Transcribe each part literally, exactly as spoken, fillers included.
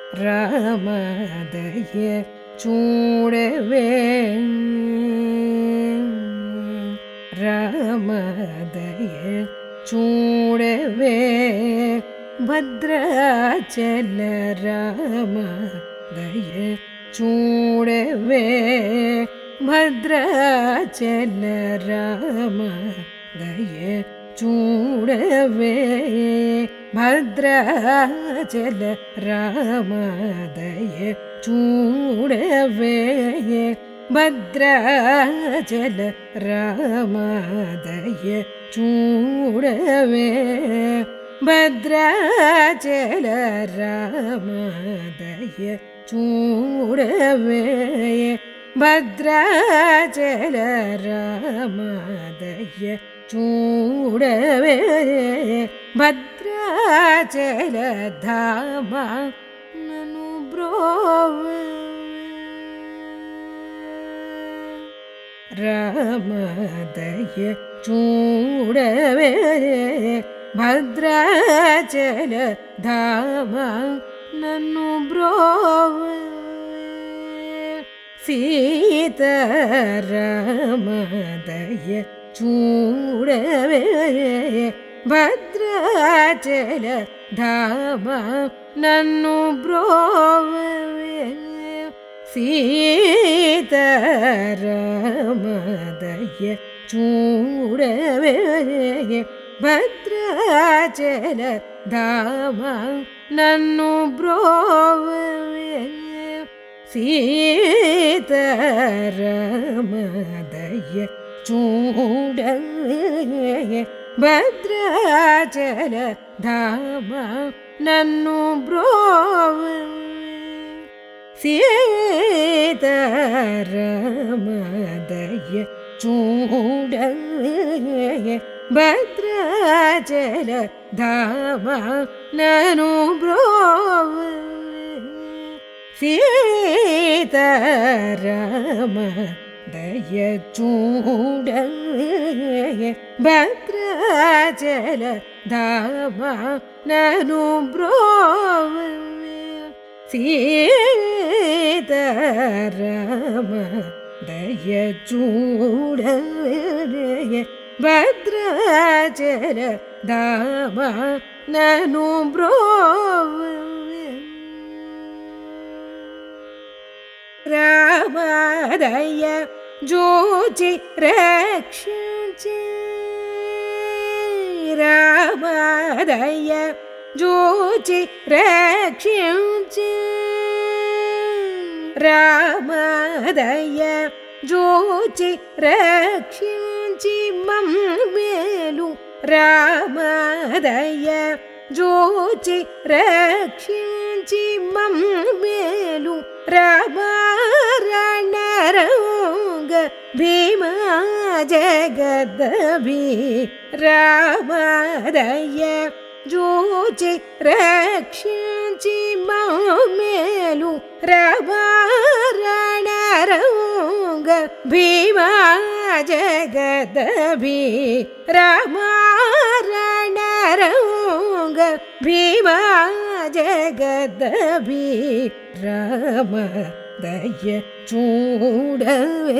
ರಾಮದಯೆ ಚೂಡವೆ ರಾಮದಯೆ ಚೂಡವೆ ಭದ್ರಾಚಲ ರಾಮದಯೆ ಚೂಡವೆ ಭದ್ರಾಚಲ ರಾಮದಯೆ ಚೂಡವೆ ಭದ್ರಾಚಲ ರಾಮದಯೆ ಚೂಡವೆ ಭದ್ರಾಚಲ ರಾಮದಯೆ ಚೂಡವೆ ಭದ್ರಾಚಲ ರಾಮದಯೆ ಚೂಡವೆ ಭದ್ರಾಚಲ ರಾಮದಯೆ ಚೂಡವೆ ಭದ್ರಾಚಲ ಧಾಮ ನನು ಬ್ರೋವೆ ರಾಮದಯೆ ಚೂಡವೆ ಭದ್ರಾಚಲ ಧಾಮ ನನ್ನು ಬ್ರೋವೆ ಸೀತಾರಾಮದಯೆ ಚೂಡವೆ ಭದ್ರಾಚಲ ಧಾಮ ನನ್ನು ಬ್ರೋವೆ ಸೀತಾರಾಮದಯೆ ಚೂಡವೆ ಭದ್ರಾಚಲ ಧಾಮ ನನ್ನು ಬ್ರೋವೆ ಸೀತಾರಾಮದಯೆ ಚೂಡವೆ ಭದ್ರಾಚಲ ಧಾಮ ನನ್ನು ಬ್ರೋವೆ ಸೀತಾರಾಮದಯೆ ಚೂಡವೆ ಭದ್ರಾಚಲ ಧಾಮ ನನು ಬ್ರೋವೆ ಸೀತಾರಾಮದಯೆ ಚೂಡವೆ ಭದ್ರಾಚಲ ಧಾಮ ನನು ಬ್ರೋವೆ ಸೀತಾರಾಮದಯೆ ಚೂಡವೆ ಭದ್ರಾಚಲ ಧಾಮ ನನು ಬ್ರೋವೆ ರಾಮದಯೆ ಜೋಚಿ ರಕ್ಷಿಸಿ ರಾಮದಯೆ ಜೋಚಿ ರಕ್ಷಿಸಿ ರಾಮದಯೆ ಜೋಚಿ ರಕ್ಷಿಸಿ ಮಮ್ಮೇಲು ರಾಮದಯೆ ಜೋಚಿ ರಕ್ಷಿಸಿ ಮಮ್ಮೇಲು ರಾಮ ರಣರಂಗ ಭೀಮ ಜಗದಭಿ ರಾಮದಯೆ ಜೋಚಿ ರಕ್ಷಿಸಿ ಮಮ್ಮೇಲು ರಾಮ ರಣರಂಗ ಭೀಮ ಜಗದಭಿ ರಾಮ ರಣರಂಗ ಭೀಮ ಜಗದಭಿ ರಾಮದಯೆ ಚೂಡವೆ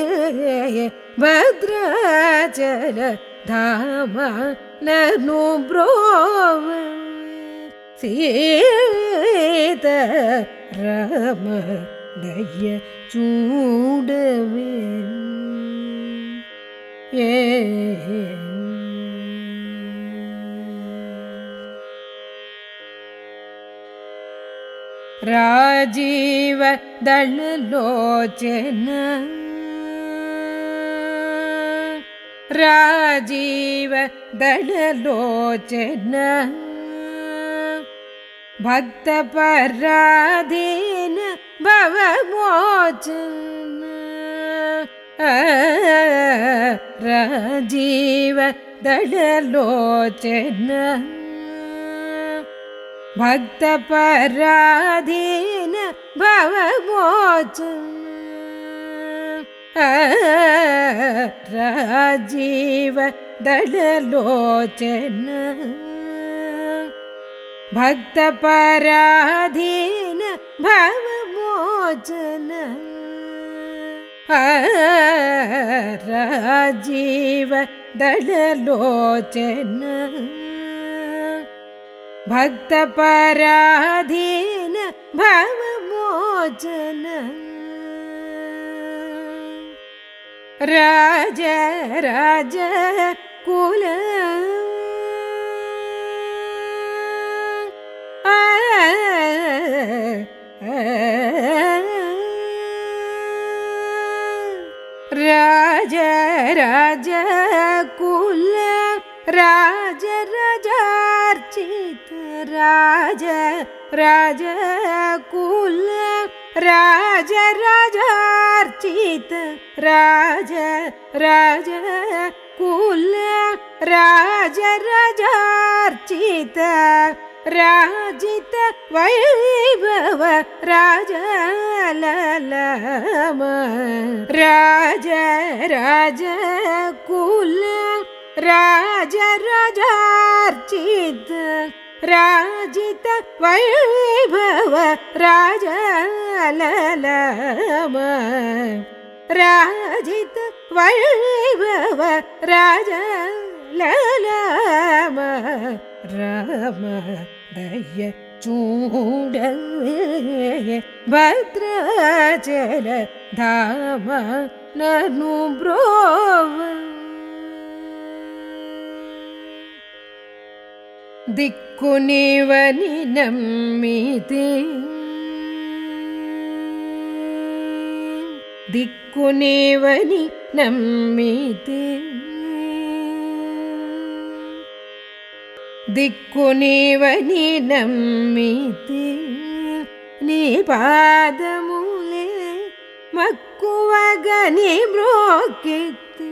ಭದ್ರಾಚಲ ಧಾಮ ನನು ಬ್ರೋವೆ ಸೀತಾರಾಮದಯೆ ಚೂಡವೆ ಏ ರಾಜೀವ ದಳಲೋಚನ ರಾಜೀವ ದಳಲೋಚನ ಭಕ್ತ ಪರಾಧೀನ ಭವಮೋಚನ ರಾಜೀವ ದಳಲೋಚನ ಭಕ್ತ ಪರಾಧೀನ ಭವಮೋಚನ ರಾಜೀವ ದಳಲೋಚನ ಭಕ್ತ ಪರಾಧೀನ भवमोचन राजीव दललोचन भक्तपराधीन भवमोचन राज राज कुल राज राज कुल राज राजार्चित राज राज कुल राज राजार्चित राज राज कुल राज राजार्चित राजित वैभव राज ललम राज राज कुल राज राजार्चित राजित वैभव राज ललम राजित वैभव राज ललम राम दय चूड भद्राचल धाम ननु ब्रोव दिक्कु नीवनि नम्मिते दिक्कु नीवनि नम्मिते दिक्कु नीवनि नम्मिते नी पादमूले मक्कुवग नी ब्रोक्किते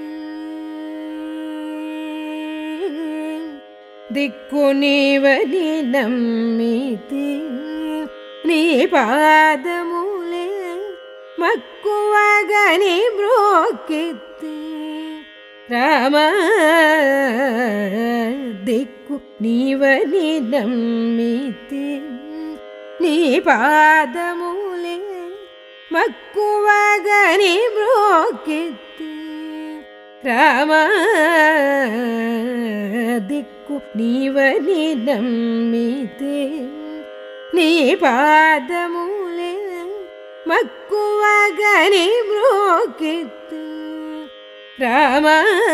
दिक्कु नीवनि नम्मिते नी पादमूले मक्कुवग नी ब्रोक्किते राम दिक्कु नीवनि नम्मिते नी पादमूले मक्कुवग नी ब्रोक्किते राम दिक्कु नीवनि नम्मिते नी पादमूले मक्कुवग नी ब्रोक्किते राम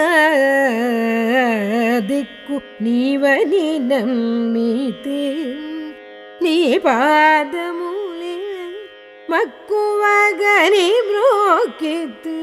दिक्कु नीवनि नम्मिते नी पादमूले मक्कुवग नी ब्रोक्किते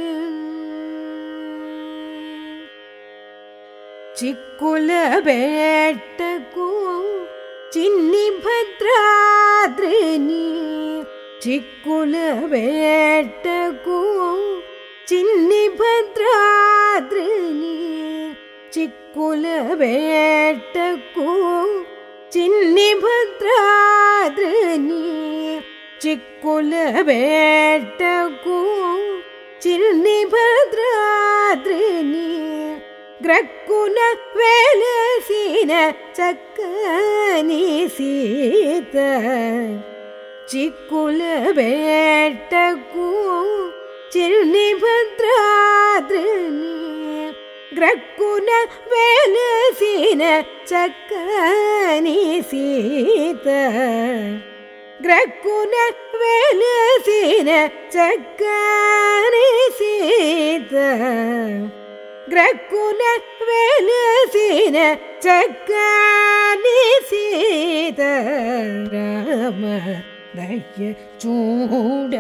चिक्कुल बेट्टकु चिन्नि भद्राद्रिनि चिक्कुल बेट्टकु चिन्नि भद्राद्रिनि चिक्कुल बेट्टकु चिन्नि भद्राद्रिनि चिक्कुल बेट्टकु चिन्नि भद्राद्रिनि ग्रक्कुन वेलसिन चक्कनि सीत चिक्कुल बेट्टकु चिन्नि भद्राद्रिनि ग्रक्कुन वेलसिन चक्कनि सीत ग्रक्कुन वेलसिन चक्कनि सीत ग्रक्कुन वेलसिन चक्कनि सीत राम दय चूड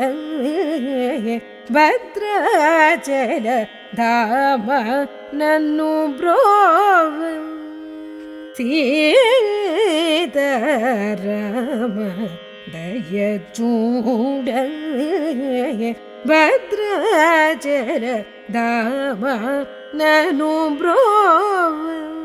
भद्राचल धाम ननु ब्रोव सीता राम दय चूड भद्राचल धाम ननु ब्रोव।